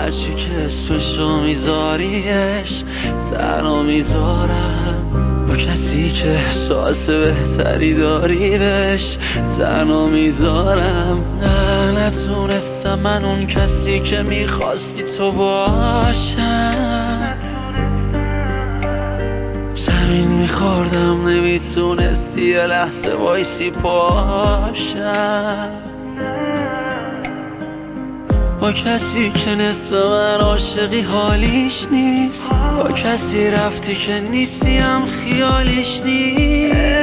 هرچی که اسمشو میذاریش تنها میذارم با کسی که احساس بهتری داری بهش تنها میذارم. نه نتونستم من اون کسی که میخواستی تو باشم، زمین میخوردم نمیتونستی یه لحظه وایسی پاشم، با کسی که نصف من عاشقی حالیش نیست، با کسی رفتی که نیستی هم خیالیش نیست.